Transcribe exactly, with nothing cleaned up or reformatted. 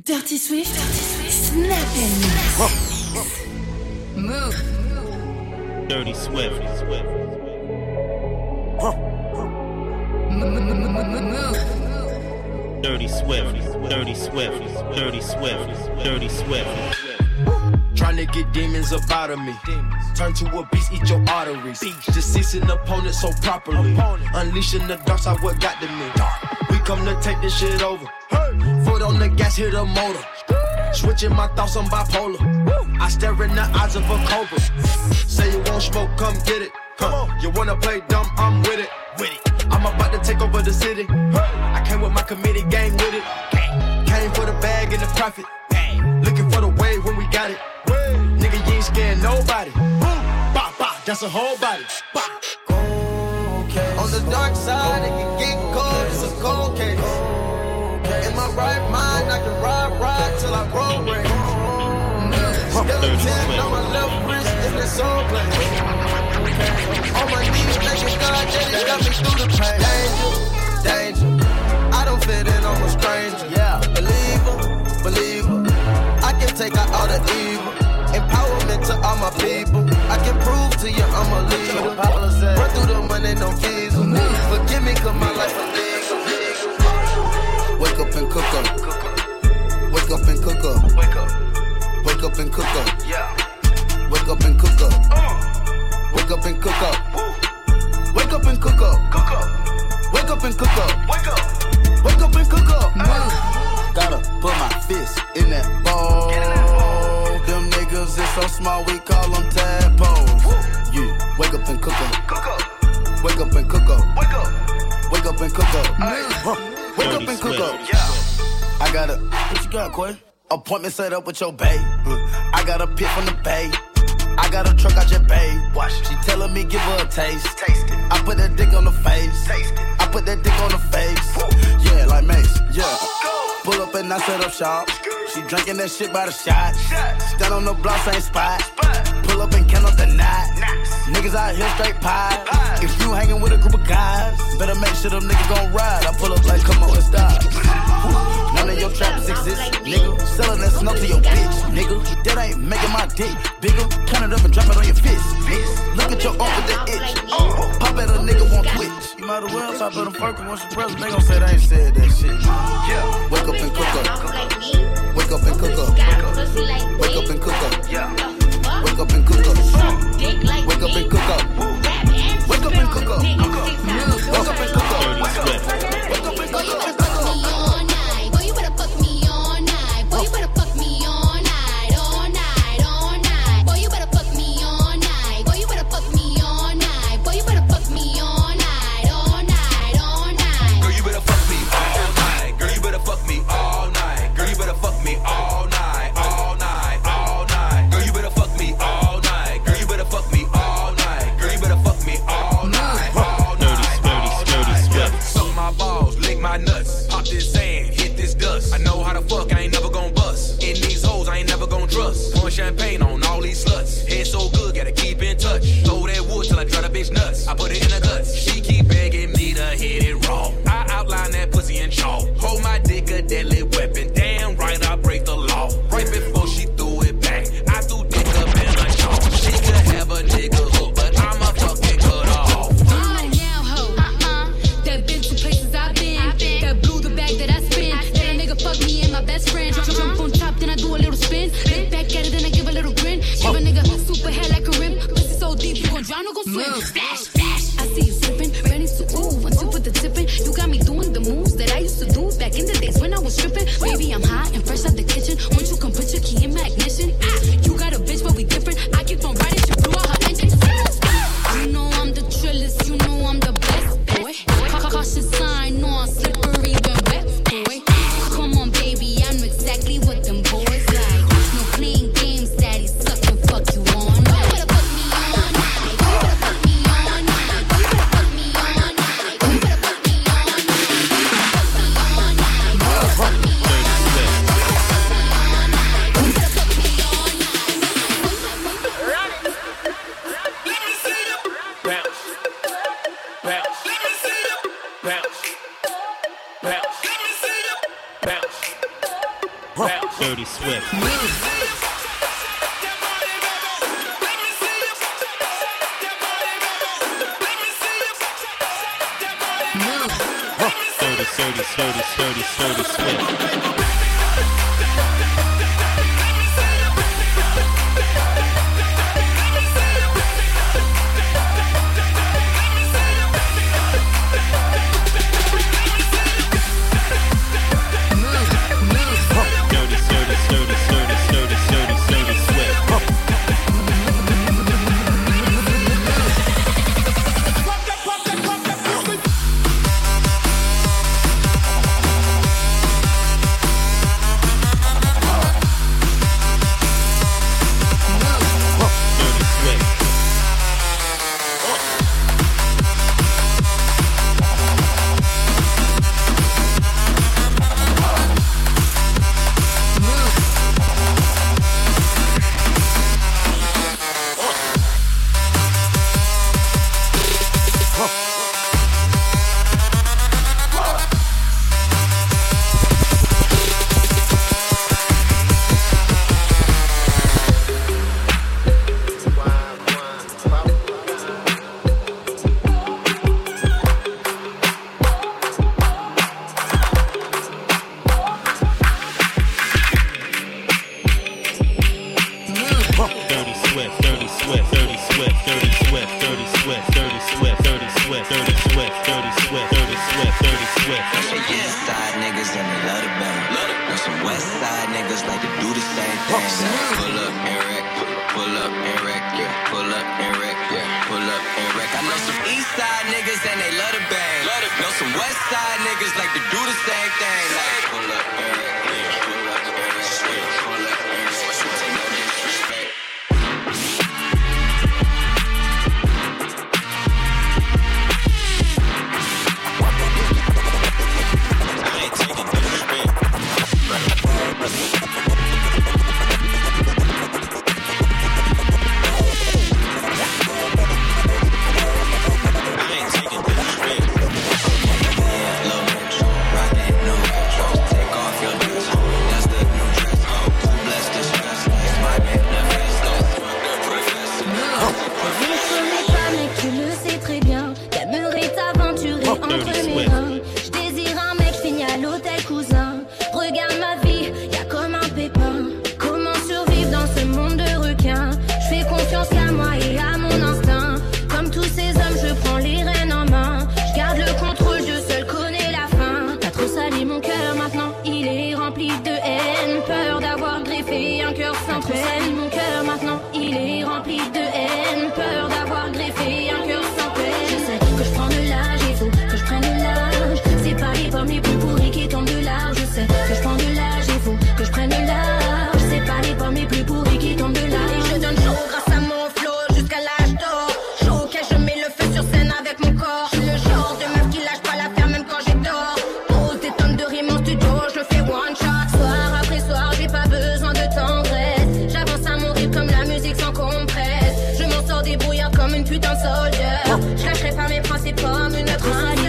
Dirty Swift, Dirty Swift, Snap and Move. Dirty Swift. Move. Dirty Swift. Dirty Swift. Dirty Swift. Dirty Swift. Trying to get demons up out of me. Turn to a beast, eat your arteries. Deceasing opponent so properly. Unleashing the dark side, what got to me. We come to take this shit over. Foot on the gas, hit a motor. Switching my thoughts, I'm bipolar. I stare in the eyes of a cobra. Say you won't smoke, come get it. Huh. You wanna play dumb, I'm with it. With it. I'm about to take over the city. I came with my committee gang with it. Came for the bag and the profit. Looking for the wave when we got it. Nigga, you ain't scared nobody. Bah, bah, that's a whole body. Bah. On the dark side, it can get cold, it's a cold case. In my right mind, I can ride, ride till I roll race. Skeleton on my left wrist, in this soul place. On my knees, thanking God that it got me through the pain. Danger, danger, I don't fit in, I'm a stranger. Yeah, believer, believer, I can take out all the evil. Empowerment to all my people. I can prove to you I'm a leader. Run through the money, no fees. Forgive me, cause my life illegal. Wake up and cook up. Wake up and cook up. Wake up. Wake up and cook up. Yeah. Wake up and cook up. Wake up and cook up. Wake up and cook up. Cook up. Wake up and cook up. Wake up. Wake up and cook up. Gotta put my fist in that bowl. Them niggas is so small, we call them tadpoles. You wake up and cook up. Cook up. Wake up and cook up. Wake up. Wake up and cook up. Huh. Wake up and cook up. Yeah. I got a, what you got, Quay? Appointment set up with your bae. I got a pit from the bay. I got a truck out your bay. Watch. She telling me give her a taste. Taste it. I put that dick on the face. Taste it. I put that dick on the face. Woo. Yeah, like Mace. Yeah. Pull up and I set up shop. She drinking that shit by the shot. Stand on the block, same spot. Pull up and count up the night. Niggas out here straight pie. If you hanging with a group of guys, better make sure them niggas gon' ride. I pull up like, come on, let's stop. None of your traps exist, nigga. Selling that snow to your bitch, nigga. That ain't making my dick bigger. Count it up and drop it on your fist. Look at your arm with that itch. Pop at a nigga won't twitch. You might as well top of the Ferkin once your present. They gon' say they ain't said that shit. Yeah. Wake up and cook up. Wake up and cook up. Wake up and cook up. Yeah. Wake up and cook up. Wake up and cook up. Wake up and cook up. Wake up and cook up. Wake up and cook up. Wake up and cook up. Champagne on all these sluts. Head so good, gotta keep in touch. Throw that wood till I drive the bitch nuts. I put it in the guts. She keep begging me to hit it raw. I outline that pussy in chalk. Hold my dick a deadly weapon. Damn right, I break the law. Right before she threw it back, I threw dick up in her jaw. She could have a nigga hook, but I'm a fucking cut off. I'm a now hoe. Uh-uh. That been to places I've been. That blew the bag that I spin. That a nigga fuck me and my best friend. Jump on top, then I do a little spin. Look back at it, then I give a little grin. Give a nigga super hair like a rim. Pussy so deep, you gon' drown or gon' swim. Splash, splash. I see you slipping, ready to ooh. Once you put the tip in, you got me doing the moves that I used to do back in the days when I was stripping. Baby, I'm hot and fresh out the kitchen. Won't you come put your key in my ignition? Ah, you got a bitch, but we different. I keep on riding, she blew out her engine. You know I'm the trillest, you know I'm the best, boy. Cautious sign, no I'm slippery when wet, boy. Come on, baby, I know exactly what them boys like. No playing games, daddy, suck and fuck you all night. You better fuck me all night. You better fuck me all night. You better fuck me all night. You better fuck me all night. You better fuck me all night. Dirty Swift. Dirty, dirty, dirty, dirty, dirty Swift. Putain soldier, je lâcherai pas mes principes comme une autre alliée.